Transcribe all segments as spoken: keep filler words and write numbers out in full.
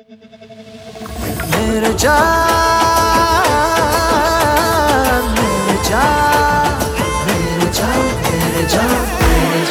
मेरे जान मेरे जान मेरे जान मेरे जान मेरे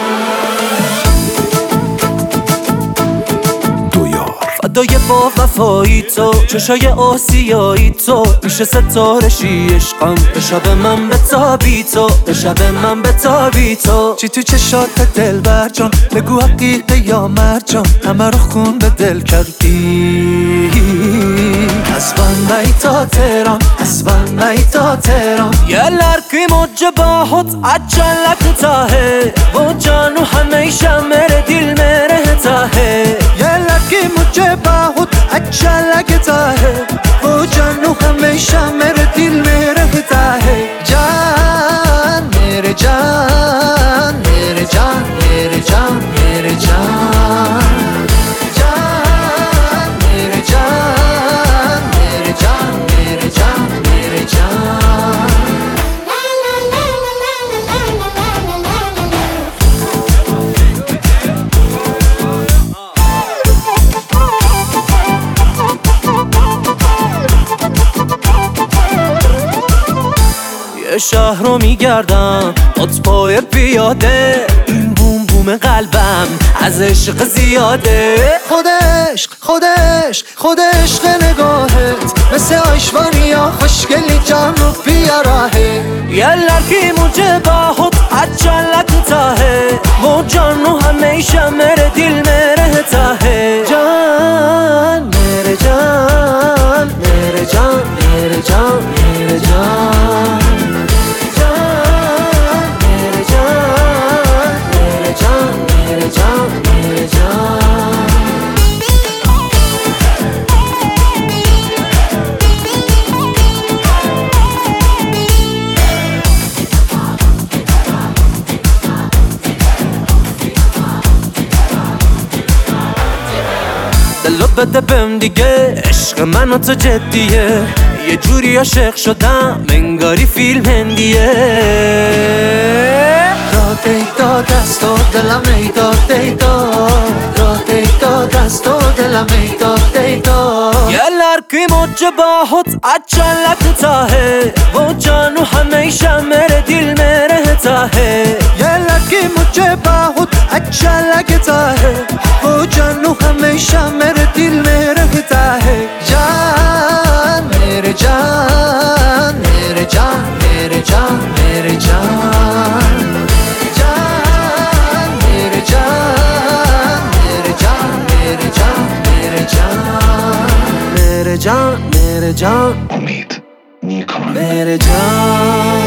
जान دو یار فدای با وفایی تو چشای آسیایی تو میشه ستاره شی عشقم به شب من بتابی تو به شب من بتابی تو چی تو چشات دل بر جان بگو حقیقه یا مرجان همه رو خون به دل کردی از بندی تا تهران از بندی تا تهران yerler ki mujhe bahut अच्छा लगता है वो जानू हमेशा मेरे दिल में रहता है yerler ki mujhe bahut अच्छा लगता है वो जानू हमेशा मेरे दिल में रहता है जान मेरे जान मेरे जान मेरे जान मेरे जान یه شهر رو میگردم از پای پیاده این بوم بوم قلبم از عشق زیاده خود عشق خود عشق خود عشق نگاهت مثل آیشوانیا خوشگلی جان رو بیاره yerler ki mujhe bahut अच्छा लगता है वो जानू हमेशा मेरे दिल में रहता है जान मेरे जान मेरे जान मेरे जान मेरे जान دلو بده بهم دیگه عشق من و تو جدیه یه جوری عاشق شدم انگاری فیلم هندیه داد ای داد دست و دلم ای داد ای داد داد ای داد دست و دلم ای داد ای داد yerler ki mujhe bahut अच्छा लगता है वो जानू हमेशा मेरे दिल में रहता है yerler ki mujhe bahut अच्छा लगता है वो जानू हमेशा मेरे दिल में रहता है जान मेरे जान मेरे जान मेरे जान मेरे जान जान मेरे जान मेरे जान मेरे जान मेरे जान मेरे जान मेरे जान امید نیکان मेरे जान